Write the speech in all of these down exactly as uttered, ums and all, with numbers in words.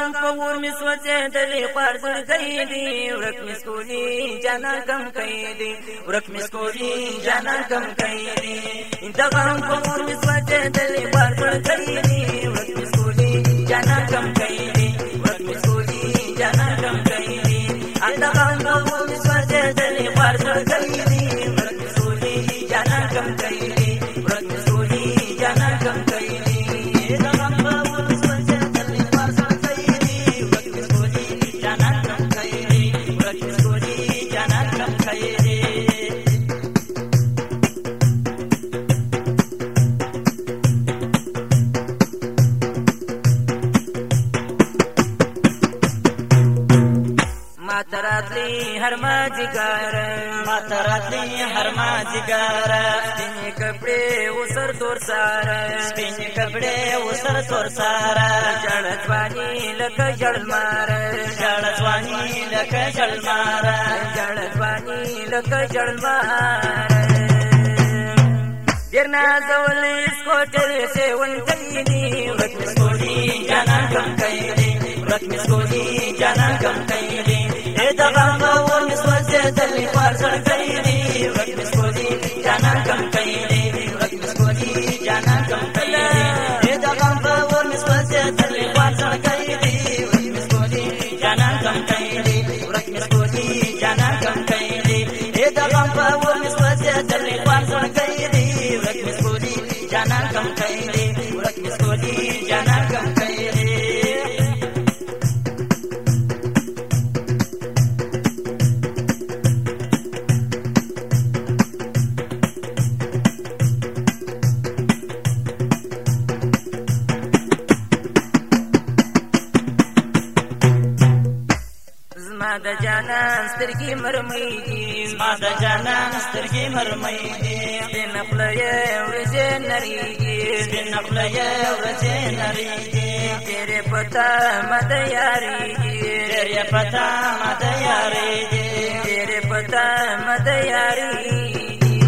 غم په ور مې سوځېدلې خوار زړګی دی ورک مې سکولي جانان کم کوي دی ورک مې سکولي جانان کم کوي دی د غم په ور مې سوځېدلې خوار زړګی دی ورک مې سکولي جانان کم کوي دی ورک مې سکولي جانان کم کوي دی د غم په ور مې سوځېدلې خوار زړګی دی ورک مې سکولي جانان کم کوي دی ورک مې سکولي جانان کم کوي دی د غم په ور مې سوځېدلې خوار زړګی دی ورک مې سکولي جانان کم کوي دی ورک مې سکولي جانان کم کوي دی ماتراتلی هر مازیګر ماتراتلی هر مازیګر سپینې کپړې وسر تور ساره سپینې کپړې وسر تور ساره جړ ځواني لکه جړمار جړ ځواني لکه جړمار جړ ځواني لکه جړمار ډېر نازولې سکوټلې سیون کوي دي ورک مې سکولي جانان کم کوي دي ورک مې سکولي جانان کم کوي دي د غم په ور مې سوځېدلې خوار زړګی دی ورک مې سکولي جانان کم کوي دی ورک مې سکولي جانان کم کوي دی د غم په ور مې سوځېدلې خوار زړګی دی ورک مې سکولي جانان کم کوي دی ورک مې سکولي جانان کم کوي دی د غم په ور مې سوځېدلې خوار زړګی دی ورک مې سکولي جانان کم کوي دی ورک مې سکولي جانان کم کوي دی زما د جانان سترګې مرمۍ دي زما د جانان سترګې مرمۍ دي سپین خوله یې ورځې نریږي سپین خوله یې ورځې نریږي ډېر یې په تا ماته یارېږي ډېر یې په تا ماته یارېږي ډېر یې په تا ماته یارېږي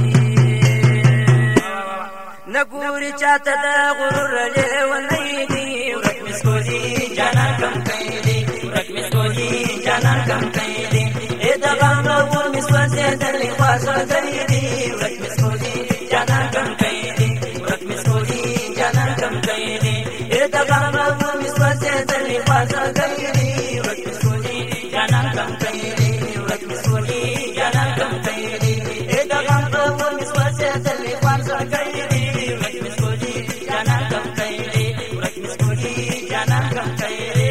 نه ګوري چاته د غرور لیونۍ دي ورک مې سکولي جانان کم کوي دی ورک مې سکولي جانان کم کوي دی د غم په ور مې سوځېدلې خوار زړګی دی ورک مې سکولي جانان کم کوي دی ورک مې سکولي جانان کم کوي دی د غم په ور مې سوځېدلې خوار زړګی دی ورک مې سکولي جانان کم کوي دی ورک مې سکولي جانان کم کوي دی د غم په ور مې سوځېدلې خوار زړګی دی ورک مې سکولي جانان کم کوي دی ورک مې سکولي جانان کم کوي دی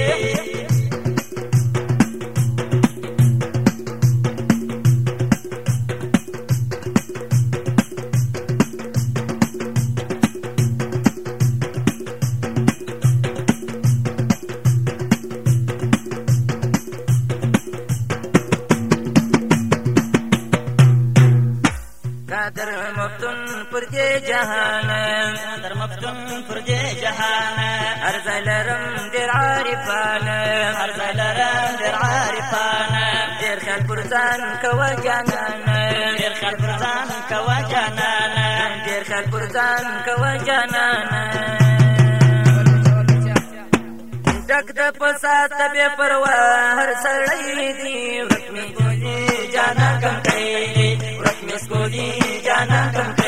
قادر مفتون پر دې جهان قادر مفتون پر دې جهان هر ځای لرم ډېر عارفان هر ځای لرم ډېر عارفان ډېر خیال پر ځان کوه جانان ډېر خیال پر ځان کوه جانان ډېر خیال پر ځان کوه جانان ډک د فساد بې پروا هر سړی دی ورک مې جانان کم کوي دی ورک مې سکولي جانان کم